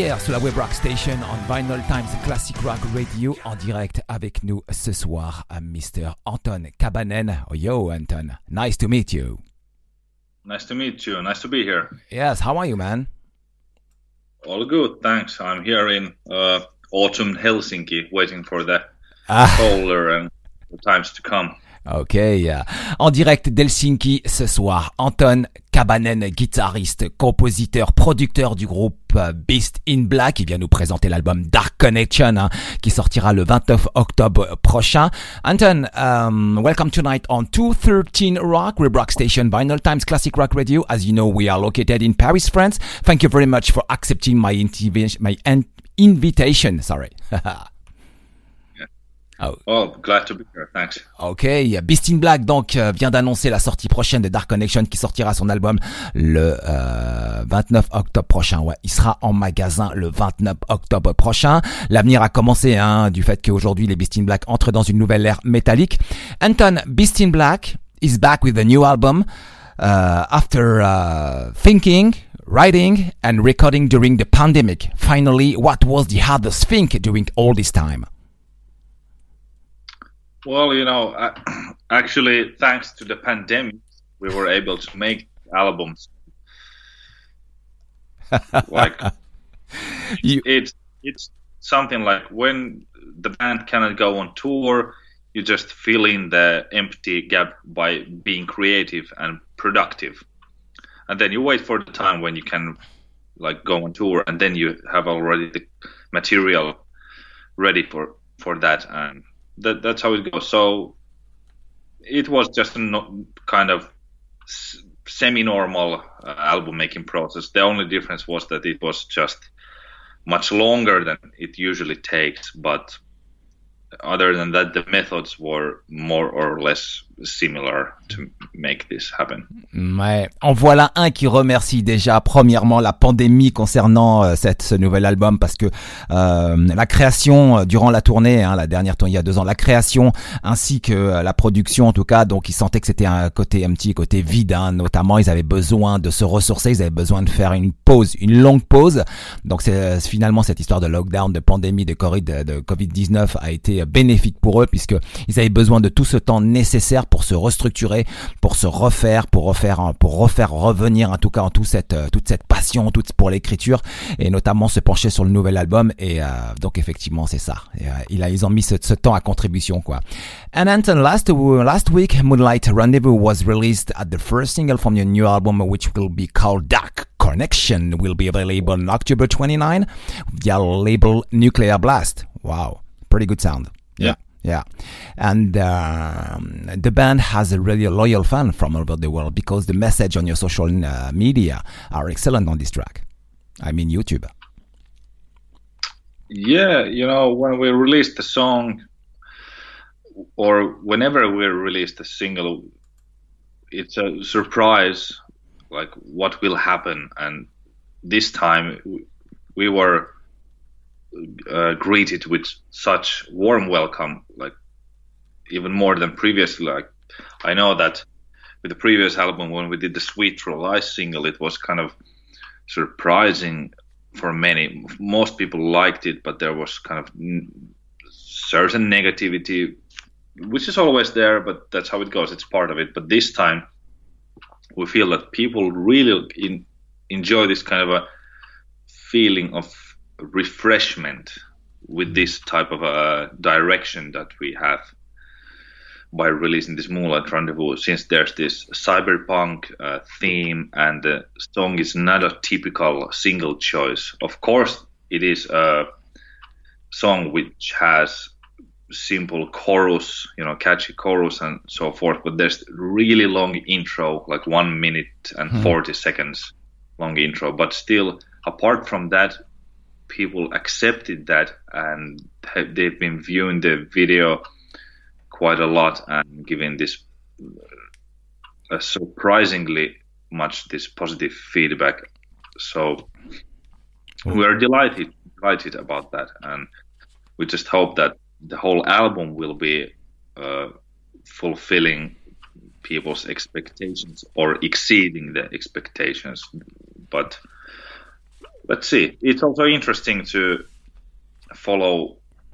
Hier sur la Web Rock Station on Vinyl Times Classic Rock Radio en direct avec nous ce soir à Mr. Anton Kabanen. Oh, yo Anton, nice to meet you. Nice to meet you. Nice to be here. Yes, how are you, man? All good, thanks. I'm here in autumn Helsinki waiting for the colder and the times to come. Ok, en direct d'Helsinki ce soir, Anton Kabanen, guitariste, compositeur, producteur du groupe Beast in Black. Il vient nous présenter l'album Dark Connection qui sortira le 29 octobre prochain. Anton, welcome tonight on 213 Rock, Web Rock Station, Vinyl Times Classic Rock Radio. As you know, we are located in Paris, France. Thank you very much for accepting my invitation. Sorry. Oh. Well, glad to be here. Thanks. Ok, Beast in Black donc vient d'annoncer la sortie prochaine de Dark Connection qui sortira son album le 29 octobre prochain. Ouais, il sera en magasin le 29 octobre prochain. L'avenir a commencé du fait qu'aujourd'hui les Beast in Black entrent dans une nouvelle ère métallique. Anton, Beast in Black is back with a new album after thinking, writing and recording during the pandemic. Finally, what was the hardest thing during all this time? Well, actually, thanks to the pandemic, we were able to make albums. It's something like when the band cannot go on tour, you just fill in the empty gap by being creative and productive, and then you wait for the time when you can go on tour, and then you have already the material ready for that, and that's how it goes. So it was just a kind of semi-normal album making process. The only difference was that it was just much longer than it usually takes, but other than that, the methods were more or less similar to make this happen. Ouais. En voilà un qui remercie déjà premièrement la pandémie concernant ce nouvel album parce que la création durant la tournée, la dernière tournée il y a 2 ans, la création ainsi que la production en tout cas, donc ils sentaient que c'était un petit côté vide, notamment ils avaient besoin de se ressourcer, ils avaient besoin de faire une longue pause. Donc c'est finalement cette histoire de lockdown, de pandémie, de Covid-19 a été bénéfique pour eux puisque ils avaient besoin de tout ce temps nécessaire pour se restructurer, pour se refaire, pour refaire revenir en tout cas toute cette passion pour l'écriture et notamment se pencher sur le nouvel album et donc effectivement c'est ça. Et, ils ont mis ce temps à contribution quoi. And Anton, last week Moonlight Rendezvous was released at the first single from your new album which will be called Dark Connection, will be available on October 29 via label Nuclear Blast. Wow, pretty good sound. Yeah, and the band has a really loyal fan from all over the world because the message on your social media are excellent on this track. I mean YouTube. Yeah, when we released the song, or whenever we release the single, it's a surprise, like what will happen. And this time we were greeted with such warm welcome, like even more than previously. Like I know that with the previous album, when we did the Sweet True Lies single, it was kind of surprising for many. Most people liked it, but there was kind of certain negativity, which is always there, but that's how it goes. It's part of it. But this time we feel that people really enjoy this kind of a feeling of refreshment with this type of a direction that we have by releasing this Moonlight Rendezvous, since there's this cyberpunk theme and the song is not a typical single choice. Of course it is a song which has simple chorus, catchy chorus and so forth, but there's really long intro, like 1 minute and 40 seconds long intro, but still apart from that, people accepted that and they've been viewing the video quite a lot and giving this surprisingly much this positive feedback. So we are delighted about that, and we just hope that the whole album will be fulfilling people's expectations or exceeding the expectations. But let's see. It's also interesting to follow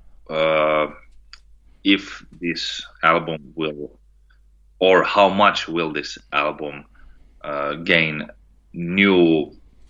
if this album will, or how much will this album gain new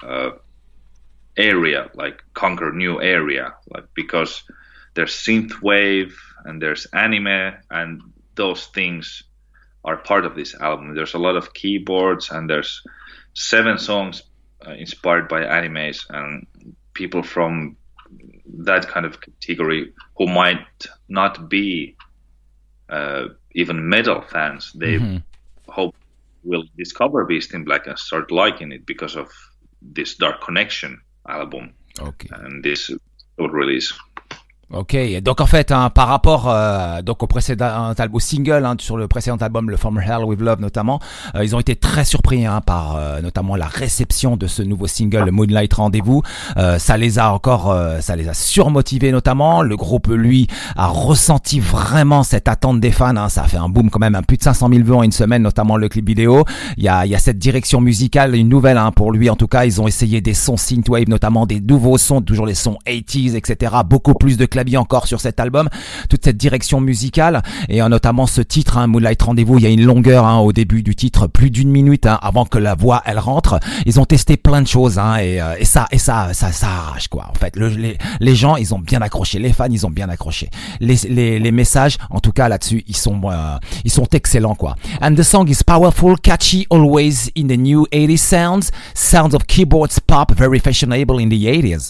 area, like conquer new area, like because there's synthwave and there's anime, and those things are part of this album. There's a lot of keyboards, and there's 7 songs inspired by animes, and people from that kind of category who might not be even metal fans, they hope will discover Beast in Black and start liking it because of this Dark Connection album and this release. Ok, donc en fait, hein, par rapport donc au précédent album, au single sur le précédent album, le From Hell with Love notamment, ils ont été très surpris par notamment la réception de ce nouveau single, le Moonlight Rendez-vous. Ça les a surmotivés notamment. Le groupe, lui, a ressenti vraiment cette attente des fans. Hein. Ça a fait un boom quand même, plus de 500 000 vues en une semaine, notamment le clip vidéo. Il y a cette direction musicale, une nouvelle pour lui en tout cas. Ils ont essayé des sons synthwave, notamment des nouveaux sons, toujours les sons 80s, etc. Beaucoup plus de clavier encore sur cet album, toute cette direction musicale et notamment ce titre, Moonlight Rendez-vous. Il y a une longueur au début du titre, plus d'1 minute avant que la voix elle rentre. Ils ont testé plein de choses et ça arrache quoi. En fait, les gens ils ont bien accroché, les fans ils ont bien accroché. Les messages en tout cas là-dessus ils sont excellents quoi. And the song is powerful, catchy, always in the new 80s sounds of keyboards pop, very fashionable in the 80s.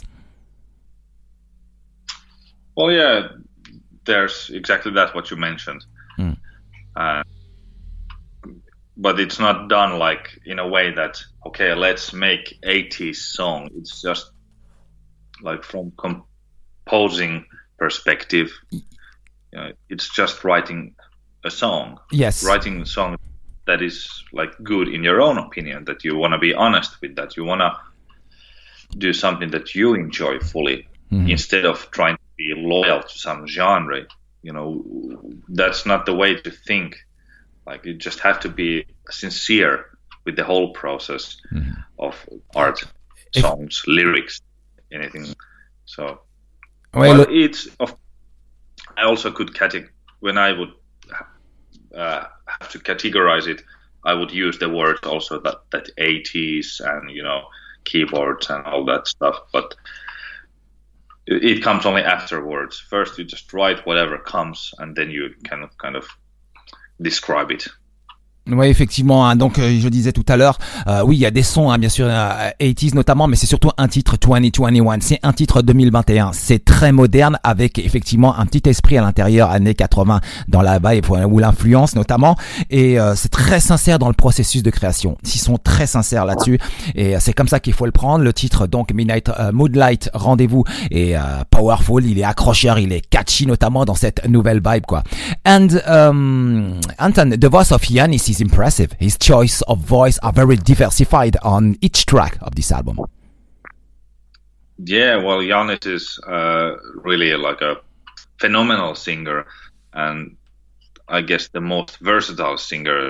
Well, yeah, there's exactly that what you mentioned. But it's not done like in a way that, okay, let's make 80s song. It's just like from composing perspective, it's just writing a song. Yes. Writing a song that is like good in your own opinion, that you want to be honest with, that you want to do something that you enjoy fully instead of trying be loyal to some genre. That's not the way to think. Like, you just have to be sincere with the whole process of art, songs, lyrics, anything. So, I also could when I would have to categorize it, I would use the word also that 80s and keyboards and all that stuff, but it comes only afterwards. First, you just write whatever comes, and then you can kind of describe it. Oui, effectivement. Donc, je disais tout à l'heure, oui, il y a des sons, bien sûr, 80s notamment, mais c'est surtout un titre 2021. C'est un titre 2021. C'est très moderne, avec effectivement un petit esprit à l'intérieur, années 80 dans la vibe ou l'influence notamment. Et c'est très sincère dans le processus de création. Ils sont très sincères là-dessus, et c'est comme ça qu'il faut le prendre. Le titre, donc Moonlight Rendez-vous, est powerful, il est accrocheur, il est catchy, notamment dans cette nouvelle vibe, quoi. And Anton, the voice of Yannis is impressive. His choice of voice are very diversified on each track of this album. Yeah, well, Yannis is really like a phenomenal singer, and I guess the most versatile singer,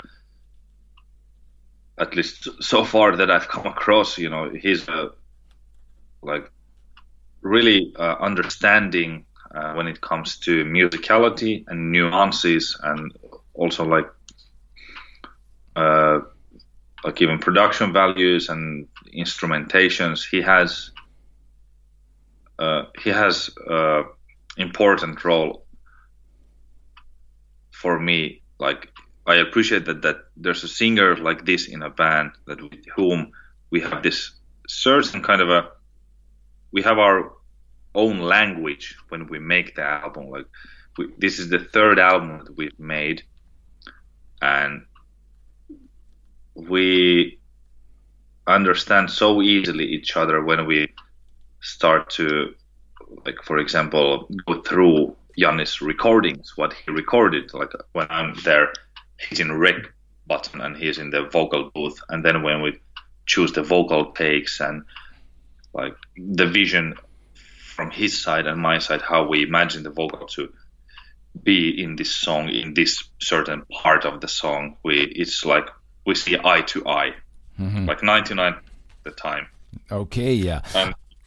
at least so far that I've come across. He's like really understanding when it comes to musicality and nuances, and also like even production values and instrumentations. He has important role for me. Like, I appreciate that there's a singer like this in a band, that with whom we have this certain kind of we have our own language when we make the album. Like, this is the 3rd album that we've made, and we understand so easily each other when we start to, like, for example, go through Yannis' recordings, what he recorded. Like, when I'm there, he's in rec button and he's in the vocal booth, and then when we choose the vocal takes and like the vision from his side and my side, how we imagine the vocal to be in this song, in this certain part of the song, it's like we see eye to eye, like 99% of the time. Okay, yeah. And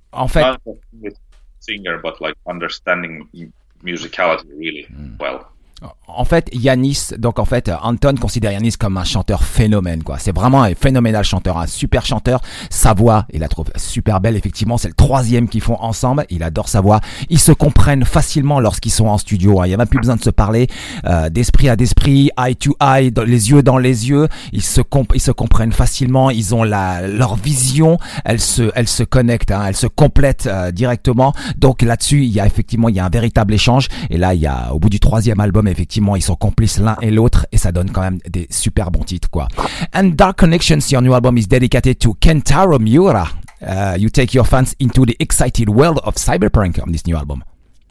En fait, not a singer, but like understanding musicality really well. En fait, Yanis, donc en fait, Anton considère Yanis comme un chanteur phénomène, quoi. C'est vraiment un phénoménal chanteur, un super chanteur. Sa voix, il la trouve super belle, effectivement. C'est le troisième qu'ils font ensemble. Il adore sa voix. Ils se comprennent facilement lorsqu'ils sont en studio, hein. Il n'y a même plus besoin de se parler, d'esprit à d'esprit, eye to eye, les yeux dans les yeux. Ils se comprennent facilement. Ils ont leur vision. Elle se connecte, hein. Elle se complète directement. Donc là-dessus, il y a un véritable échange. Et là, au bout du troisième album, effectivement, ils sont complices l'un et l'autre et ça donne quand même des super bons titres, quoi. And Dark Connections, your new album, is dedicated to Kentaro Miura. You take your fans into the excited world of cyberpunk on this new album.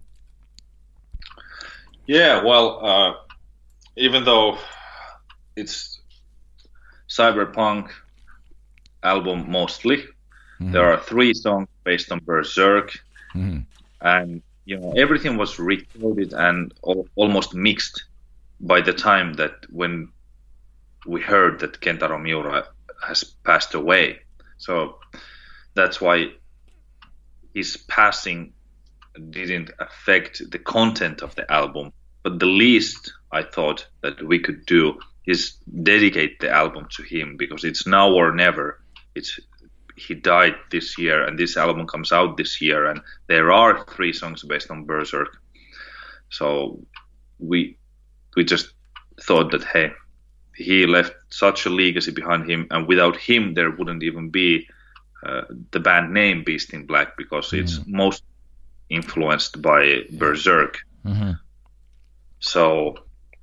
Yeah, well, even though it's cyberpunk album mostly, there are 3 songs based on Berserk, and everything was recorded and almost mixed by the time that when we heard that Kentaro Miura has passed away. So that's why his passing didn't affect the content of the album. But the least I thought that we could do is dedicate the album to him, because it's now or never. He died this year, and this album comes out this year, and there are 3 songs based on Berserk. So we just thought that, hey, he left such a legacy behind him, and without him there wouldn't even be the band name Beast in Black, because it's most influenced by Berserk. So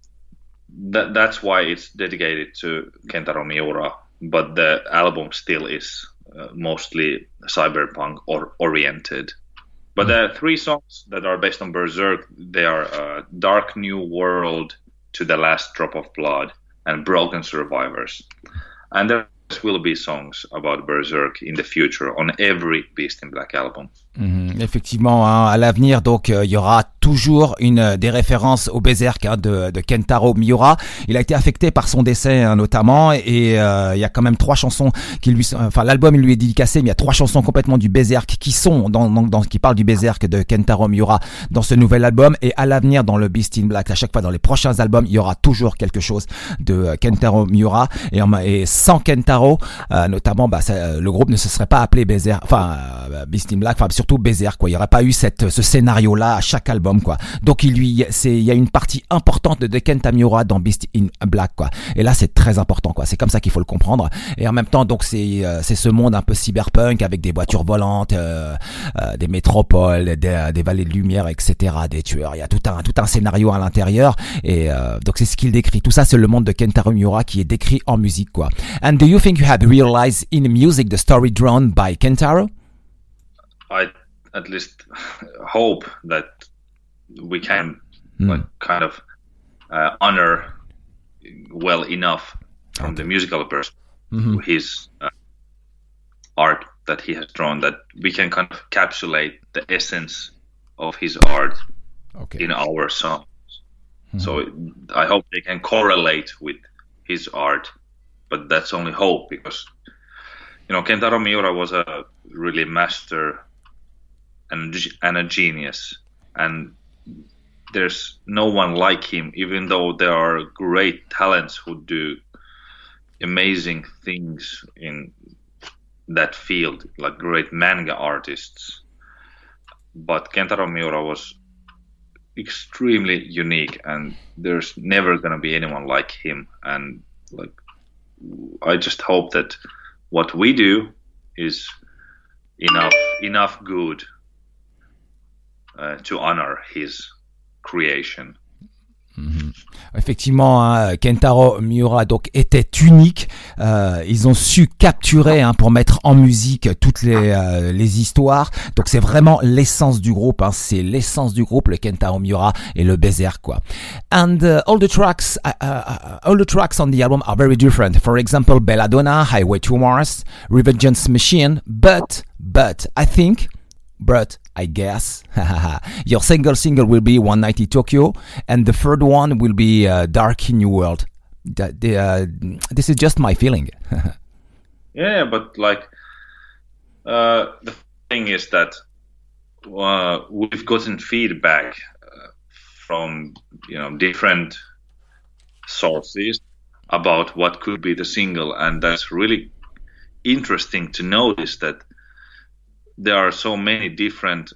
that's why it's dedicated to Kentaro Miura, but the album still is mostly cyberpunk or oriented. But the 3 songs that are based on Berserk, they are Dark New World, To the Last Drop of Blood, and Broken Survivors. And there will be songs about Berserk in the future on every Beast in Black album. Effectivement, hein, à l'avenir, donc il y aura toujours des références au Berserk, hein, de Kentaro Miura. Il a été affecté par son décès, hein, notamment, et il y a quand même 3 chansons l'album il lui est dédicacé, mais il y a 3 chansons complètement du Berserk qui sont qui parlent du Berserk de Kentaro Miura dans ce nouvel album. Et à l'avenir, dans le Beast in Black, à chaque fois dans les prochains albums, il y aura toujours quelque chose de Kentaro Miura, et sans Kentaro, notamment, le groupe ne se serait pas appelé Berserk, Beast in Black, surtout Berserk, quoi. Il n'y aurait pas eu ce scénario-là à chaque album, quoi. Donc il y a une partie importante de Kentaro Miura dans Beast in Black, quoi. Et là, c'est très important, quoi. C'est comme ça qu'il faut le comprendre. Et en même temps, donc c'est ce monde un peu cyberpunk avec des voitures volantes, des métropoles, des vallées de lumière, etc., des tueurs. Il y a tout un scénario à l'intérieur. Et donc c'est ce qu'il décrit. Tout ça, c'est le monde de Kentaro Miura qui est décrit en musique, quoi. And do you think you have realized in music the story drawn by Kentaro? I at least hope that we can kind of honor well enough from the musical perspective his art that he has drawn, that we can kind of encapsulate the essence of his art in our songs. So I hope they can correlate with his art, but that's only hope, because Kentaro Miura was a really master and a genius, and there's no one like him, even though there are great talents who do amazing things in that field, like great manga artists. But Kentaro Miura was extremely unique, and there's never gonna be anyone like him. And I just hope that what we do is enough good to honor his creation. Effectivement, hein, Kentaro Miura donc était unique. Ils ont su capturer, hein, pour mettre en musique toutes les histoires. Donc c'est vraiment l'essence du groupe, hein. C'est l'essence du groupe, le Kentaro Miura et le Berserk, quoi. And all the tracks on the album are very different. For example, Belladonna, Highway to Mars, Revengeance Machine, but I guess your single will be 190 Tokyo, and the third one will be Dark New World. This is just my feeling. Yeah, but the saying is that we've gotten feedback from different sources about what could be the single, and that's really interesting to notice that there are so many different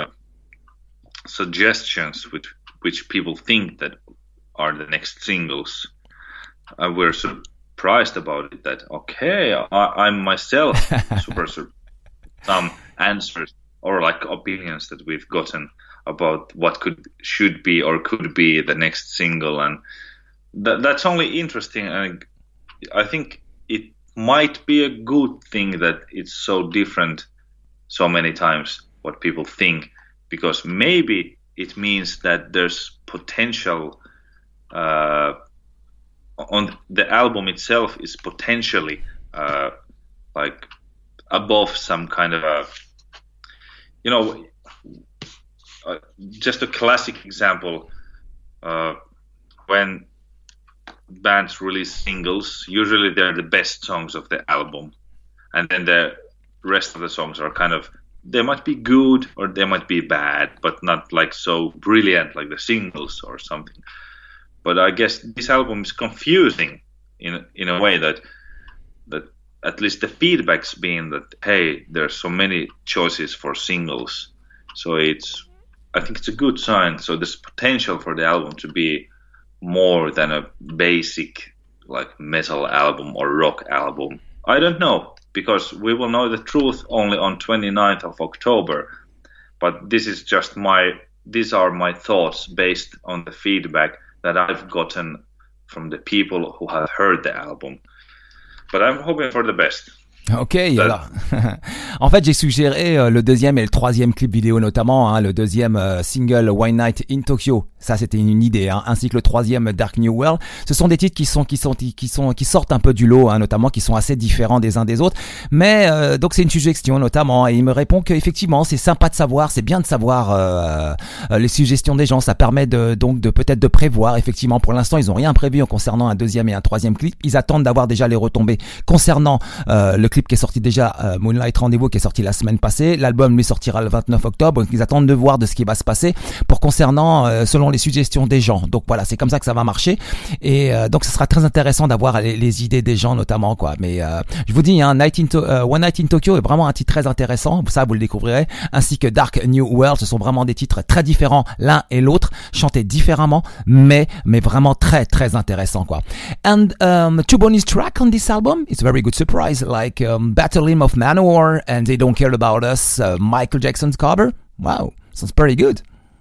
suggestions which people think that are the next singles. We're surprised about it, that I'm myself super some answers or like opinions that we've gotten about what should be or could be the next single, and that's only interesting. And I think it might be a good thing that it's so different so many times what people think, because maybe it means that there's potential on the album itself is potentially like above some kind of a, just a classic example, when bands release singles, usually they're the best songs of the album, and then the rest of the songs are kind of, they might be good or they might be bad, but not like so brilliant like the singles or something. But I guess this album is confusing in a way that at least the feedback's been that, hey, there's so many choices for singles, so I think it's a good sign. So there's potential for the album to be more than a basic like metal album or rock album. I don't know, because we will know the truth only on 29th of October. But these are my thoughts based on the feedback that I've gotten from the people who have heard the album. But I'm hoping for the best. Ok, alors en fait j'ai suggéré le deuxième et le troisième clip vidéo notamment, hein, le deuxième single One Night in Tokyo, ça c'était une idée, hein, ainsi que le troisième Dark New World. Ce sont des titres qui sortent un peu du lot, hein, notamment qui sont assez différents des uns des autres. Mais donc c'est une suggestion notamment, et il me répond qu'effectivement c'est sympa de savoir, c'est bien de savoir les suggestions des gens, ça permet donc peut-être de prévoir. Effectivement, pour l'instant ils ont rien prévu en concernant un deuxième et un troisième clip. Ils attendent d'avoir déjà les retombées concernant le clip qui est sorti déjà, Moonlight Rendezvous, qui est sorti la semaine passée. L'album lui sortira le 29 octobre. Donc ils attendent de voir de ce qui va se passer pour concernant selon les suggestions des gens. Donc voilà, c'est comme ça que ça va marcher. Et donc ce sera très intéressant d'avoir les idées des gens notamment, quoi. Mais je vous dis, hein, One Night in Tokyo est vraiment un titre très intéressant. Ça, vous le découvrirez. Ainsi que Dark New World. Ce sont vraiment des titres très différents l'un et l'autre, chantés différemment, mais vraiment très très intéressants, quoi. And two bonus tracks on this album. It's a very good surprise, like Battle Hymn of Manowar and They Don't Care About Us, Michael Jackson's cover. Wow, sounds pretty good.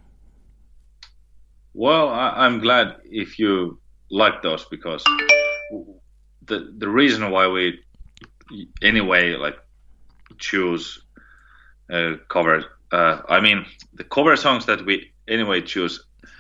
Well, I'm glad if you like those, because the reason why we anyway like choose cover, I mean the cover songs that we anyway choose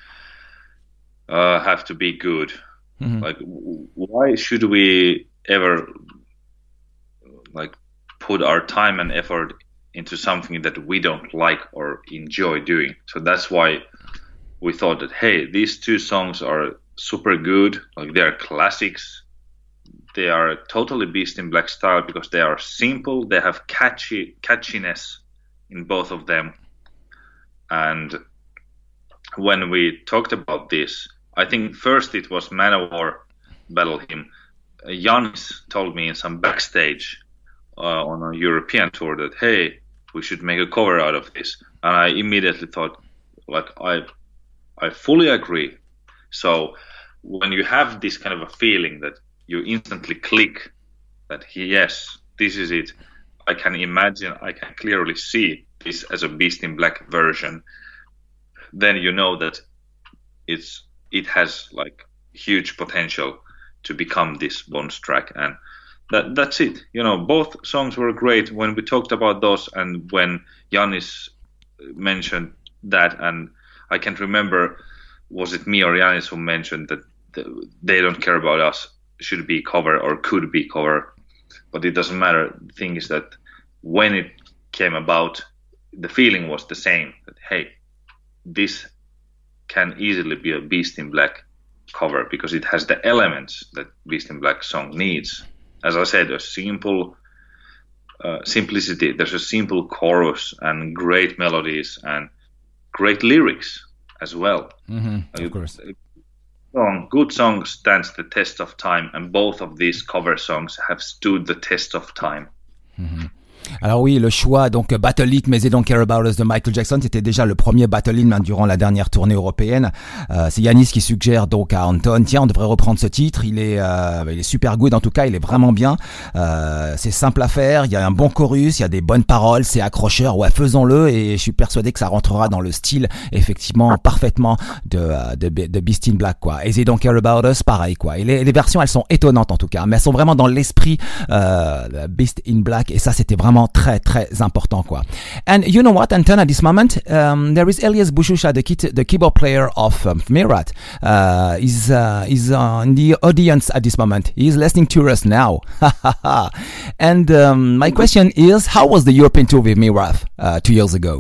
have to be good. Mm-hmm. Like, why should we ever like put our time and effort into something that we don't like or enjoy doing? So that's why we thought that, hey, these two songs are super good, like they are classics. They are totally Beast in Black style because they are simple, they have catchiness in both of them. And when we talked about this, I think first it was Manowar Battle Hymn. Yannis told me in some backstage on a European tour that, hey, we should make a cover out of this. And I immediately thought, like, I fully agree. So when you have this kind of a feeling that you instantly click that, yes, this is it, I can imagine, I can clearly see this as a Beast in Black version, then you know that it has like huge potential to become this bonus track. And that's it. You know, both songs were great when we talked about those, and when Yannis mentioned that, and I can't remember, was it me or Yannis who mentioned that They Don't Care About Us should be cover or could be cover, but it doesn't matter. The thing is that when it came about, the feeling was the same, that, hey, this can easily be a Beast in Black cover because it has the elements that Beast in Black song needs. As I said, a simple simplicity. There's a simple chorus and great melodies and great lyrics as well. Of course. Good song stands the test of time, and both of these cover songs have stood the test of time. Alors oui, le choix, donc Battle It, Mais They Don't Care About Us de Michael Jackson, c'était déjà le premier Battle Hymn durant la dernière tournée européenne. C'est Yanis qui suggère donc à Anton, tiens, on devrait reprendre ce titre, il est super good, en tout cas, il est vraiment bien. C'est simple à faire, il y a un bon chorus, il y a des bonnes paroles, c'est accrocheur, ouais, faisons-le, et je suis persuadé que ça rentrera dans le style, effectivement, parfaitement de Beast in Black, quoi. Et They Don't Care About Us, pareil, quoi. Et les versions, elles sont étonnantes, en tout cas, mais elles sont vraiment dans l'esprit Beast in Black, et ça, c'était vraiment très très important, quoi. And you know what, Anton, at this moment there is Elias Bushusha, the keyboard player of Mirat. He's in the audience at this moment. He's listening to us now. And my question is, how was the European tour with Mirat 2 years ago?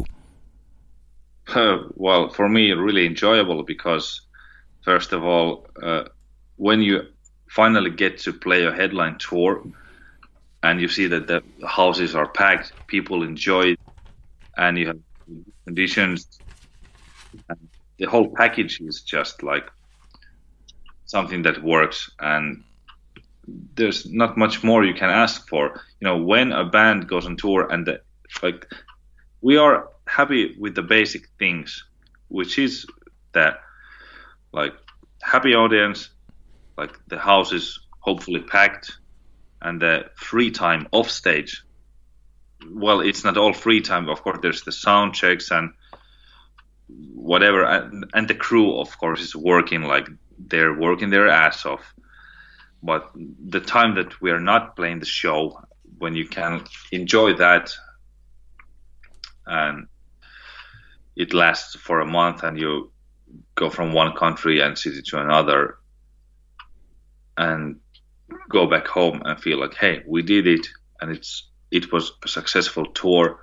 Well, for me, really enjoyable, because first of all, when you finally get to play a headline tour and you see that the houses are packed, people enjoy it, and you have conditions, and the whole package is just like something that works, and there's not much more you can ask for. You know, when a band goes on tour and we are happy with the basic things, which is that like happy audience, like the house is hopefully packed, and the free time off stage. Well, it's not all free time. Of course, there's the sound checks and whatever, and the crew, of course, is working, like they're working their ass off. But the time that we are not playing the show, when you can enjoy that, and it lasts for a month, and you go from one country and city to another, and go back home and feel like, hey, we did it, and it was a successful tour.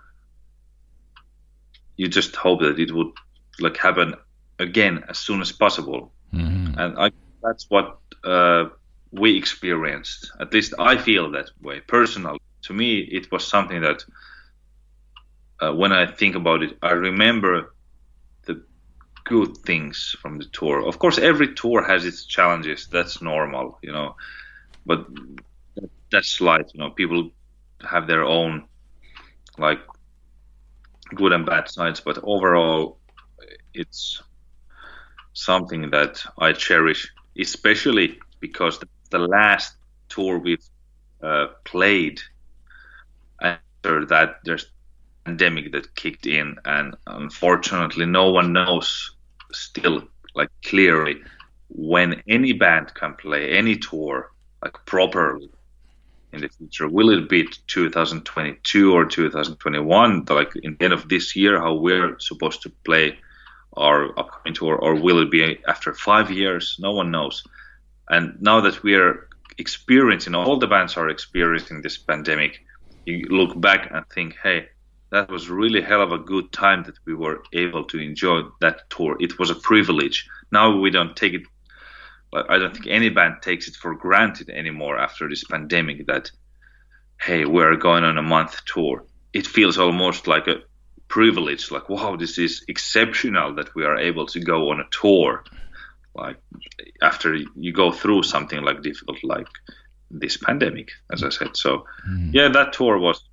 You just hope that it would like happen again as soon as possible. And that's what we experienced. At least I feel that way personally. To me, it was something that when I think about it, I remember the good things from the tour. Of course, every tour has its challenges. That's normal, you know. But that's life, you know. People have their own, like, good and bad sides. But overall, it's something that I cherish, especially because the last tour we've played after that, there's a pandemic that kicked in, and unfortunately, no one knows still, like, clearly when any band can play any tour like properly in the future. Will it be 2022 or 2021, like in the end of this year, how we're supposed to play our upcoming tour, or will it be after 5 years? No one knows. And now that we are experiencing, all the bands are experiencing this pandemic, you look back and think, hey, that was really hell of a good time that we were able to enjoy that tour. It was a privilege. Now we don't take it, I don't think any band takes it for granted anymore after this pandemic that, hey, we're going on a month tour. It feels almost like a privilege, like, wow, this is exceptional that we are able to go on a tour, like after you go through something like difficult like this pandemic, as I said. So yeah, that tour was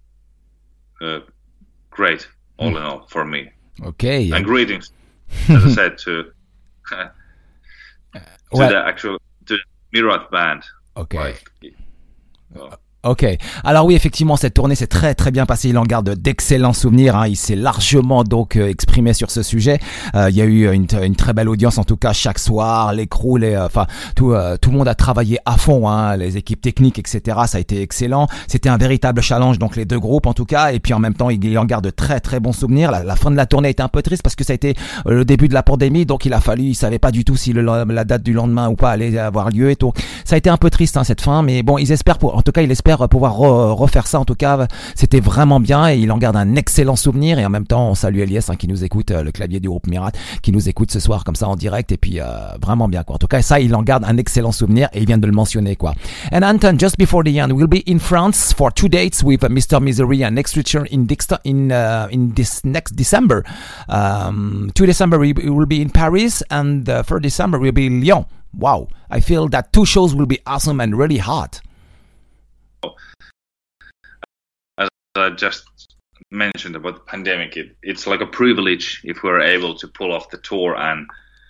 great all in all for me. Okay. And greetings, as I said, to the Mirat band. Okay. Like, Ok, alors oui, effectivement, cette tournée s'est très très bien passée. Il en garde d'excellents souvenirs, hein. Il s'est largement donc exprimé sur ce sujet. Il y a eu une très belle audience, en tout cas chaque soir. Les crews, tout le monde a travaillé à fond, hein. Les équipes techniques, etc. Ça a été excellent. C'était un véritable challenge, donc les deux groupes en tout cas. Et puis en même temps, il en garde de très très bons souvenirs. La fin de la tournée était un peu triste parce que ça a été le début de la pandémie, donc il savait pas du tout si la date du lendemain ou pas allait avoir lieu et tout. Ça a été un peu triste, hein, cette fin, mais bon, en tout cas, il espère espère pouvoir refaire ça. En tout cas, c'était vraiment bien et il en garde un excellent souvenir. Et en même temps, on salue Elias qui nous écoute, le clavier du groupe Mirat, qui nous écoute ce soir comme ça en direct. Et puis vraiment bien quoi. En tout cas, ça, il en garde un excellent souvenir et il vient de le mentionner quoi. And Anton, just before the end, we'll be in France for 2 dates with Mr. Misery and next return in this next December. 2 December we will be in Paris and 3rd December we'll be in Lyon. Wow, I feel that 2 shows will be awesome and really hot. As I just mentioned about the pandemic, it's like a privilege if we're able to pull off the tour and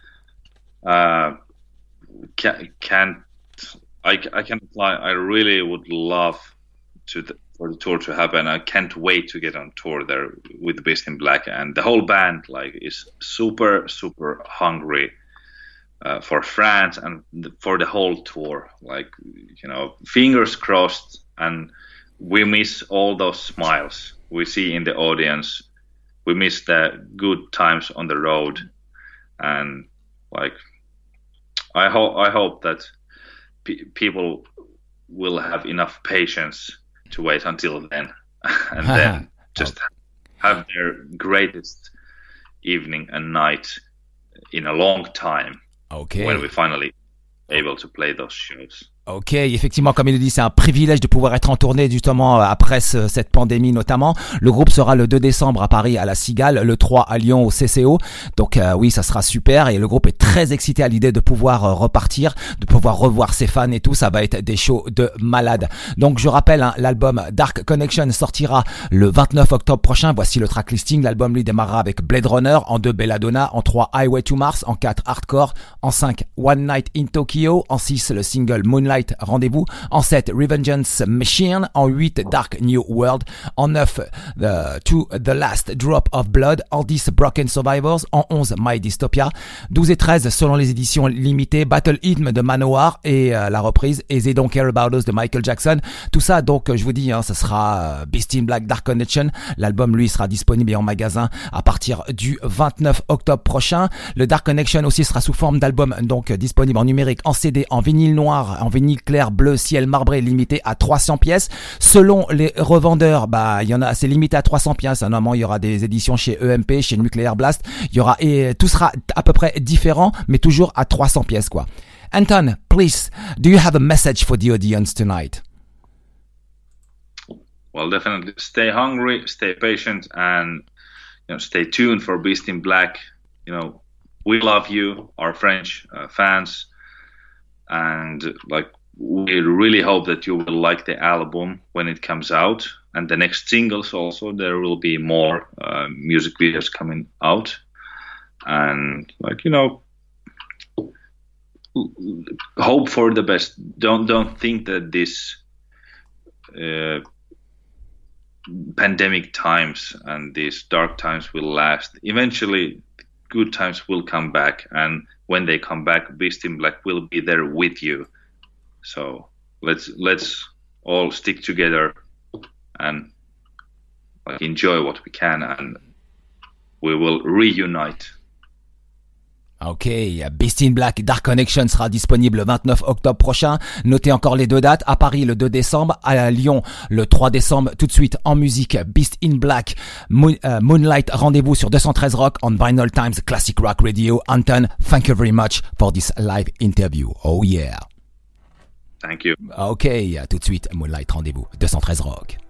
I can't lie. I really would love for the tour to happen. I can't wait to get on tour there with Beast in Black, and the whole band is super hungry for France and for the whole tour. Fingers crossed, and we miss all those smiles we see in the audience. We miss the good times on the road, and I hope that people will have enough patience to wait until then and then just have their greatest evening and night in a long time. Okay. When we finally able to play those shows. Ok, effectivement, comme il le dit, c'est un privilège de pouvoir être en tournée justement après cette pandémie notamment. Le groupe sera le 2 décembre à Paris à la Cigale, le 3 à Lyon au CCO. Donc oui, ça sera super et le groupe est très excité à l'idée de pouvoir repartir, de pouvoir revoir ses fans et tout. Ça va être des shows de malade. Donc je rappelle, l'album Dark Connection sortira le 29 octobre prochain. Voici le track listing. L'album lui démarrera avec Blade Runner, en 2 Belladonna, en 3 Highway to Mars, en 4 Hardcore, en 5 One Night in Tokyo, en 6 le single Moonlight Rendez-vous, en 7 Revengeance Machine, en 8 Dark New World, en 9 The Last Drop of Blood, en 10 Broken Survivors, en 11 My Dystopia, 12 et 13 selon les éditions limitées Battle Hymn de Manowar et la reprise et They Don't Care About Us de Michael Jackson. Tout ça donc je vous dis ça sera Beast in Black Dark Connection. L'album lui sera disponible en magasin à partir du 29 octobre prochain. Le Dark Connection aussi sera sous forme d'album donc disponible en numérique, en CD, en vinyle noir, en vinyle clair, bleu, ciel, marbré, limité à 300 pièces. Selon les revendeurs, il y en a, c'est limité à 300 pièces. Normalement, il y aura des éditions chez EMP, chez Nuclear Blast. Il y aura, et tout sera à peu près différent, mais toujours à 300 pièces, quoi. Anton, please, do you have a message for the audience tonight? Well, definitely stay hungry, stay patient, and stay tuned for Beast in Black. We love you, our French fans, and we really hope that you will like the album when it comes out, and the next singles also. There will be more music videos coming out, and hope for the best. Don't think that this pandemic times and these dark times will last. Eventually, good times will come back, and when they come back, Beast in Black will be there with you. So let's all stick together and enjoy what we can, and we will reunite. Ok, Beast in Black Dark Connection sera disponible le 29 octobre prochain. Notez encore les 2 dates, à Paris le 2 décembre, à Lyon le 3 décembre. Tout de suite en musique, Beast in Black, Moonlight Rendez-vous sur 213 Rock on Vinyl Times Classic Rock Radio. Anton, thank you very much for this live interview. Oh yeah. Thank you. Ok, tout de suite Moonlight Rendez-vous, 213 Rock.